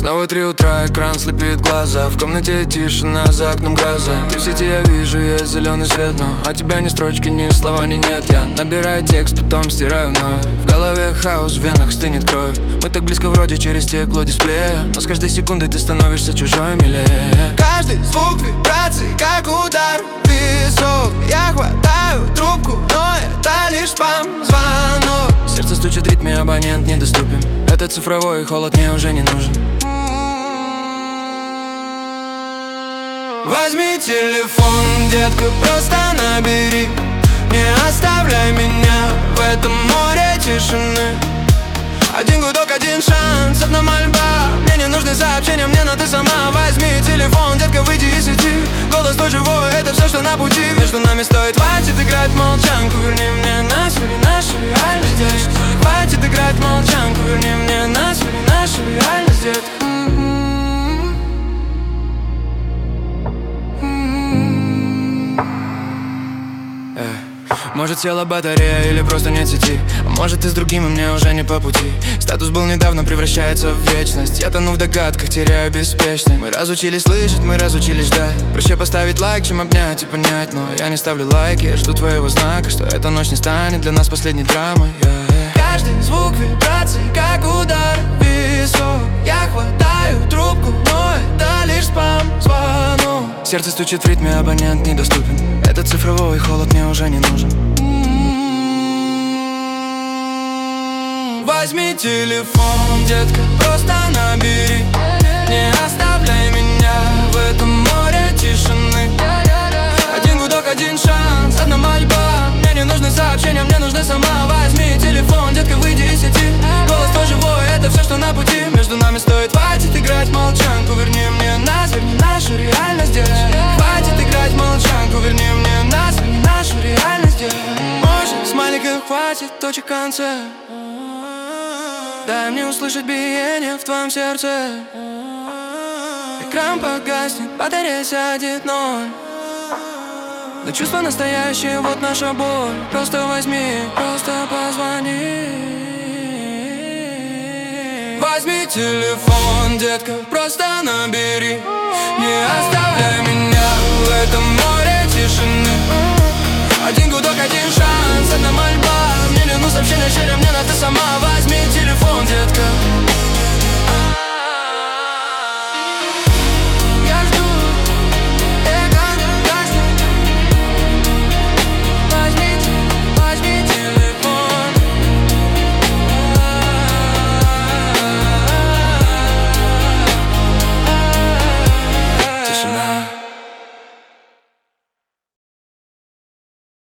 Снова 3 утра, экран слепит глаза. В комнате тишина, за окном гроза. И в сети я вижу, есть зеленый свет, но от тебя ни строчки, ни слова, ни нет. Я набираю текст, потом стираю вновь. В голове хаос, в венах стынет кровь. Мы так близко вроде через стекло дисплея, но с каждой секундой ты становишься чужой милее. Каждый звук вибраций, как удар в висок. Я хватаю трубку, но это лишь спам-звонок. Сердце стучит в ритме, абонент недоступен. Этот цифровой холод мне уже не нужен. Возьми телефон, детка, просто набери. Не оставляй меня в этом море тишины. Один гудок, один шанс, одна мольба. Мне не нужны сообщения, мне надо сама. Возьми телефон, детка, выйди из сети. Голос твой живой, это все, что на пути. Между нами стоит, хватит играть в молчанку. Верни мне нас, верни нашу реальность здесь. Хватит играть в молчанку. Верни мне нас, верни нашу реальность здесь. Может, села батарея или просто нет сети. А может, ты с другим, и мне уже не по пути. Статус был недавно, превращается в вечность. Я тону в догадках, теряю беспечность. Мы разучились слышать, мы разучились ждать. Проще поставить лайк, чем обнять и понять. Но я не ставлю лайки, я жду твоего знака, что эта ночь не станет для нас последней драмой. Каждый звук вибраций, как удар в висок. Я хватаю трубку, но это лишь спам-звонок. Сердце стучит в ритме, абонент недоступен. Этот цифровой холод мне уже не нужен. Возьми телефон, детка, просто набери. Не оставляй меня в этом море тишины. Один гудок, один шанс, одна мольба. Мне не нужны сообщения, мне нужны сама. Возьми телефон, детка, выйди из сети. Голос твой живой, это все, что на пути. Между нами стоит, хватит играть в молчанку. Верни мне нас, верни нашу реальность здесь. Хватит играть в молчанку. Верни мне нас, верни нашу реальность здесь. Может, смайликов хватит точек в конце. Дай мне услышать биение в твоем сердце. Экран погаснет, батарея сядет ноль. Но чувство настоящее, вот наша боль. Просто возьми, просто позвони. Возьми телефон, детка, просто набери. Не оставляй меня в этом море тишины. Один гудок, один шанс, одна мольба. Мне не нужно сообщения, мне надо сама.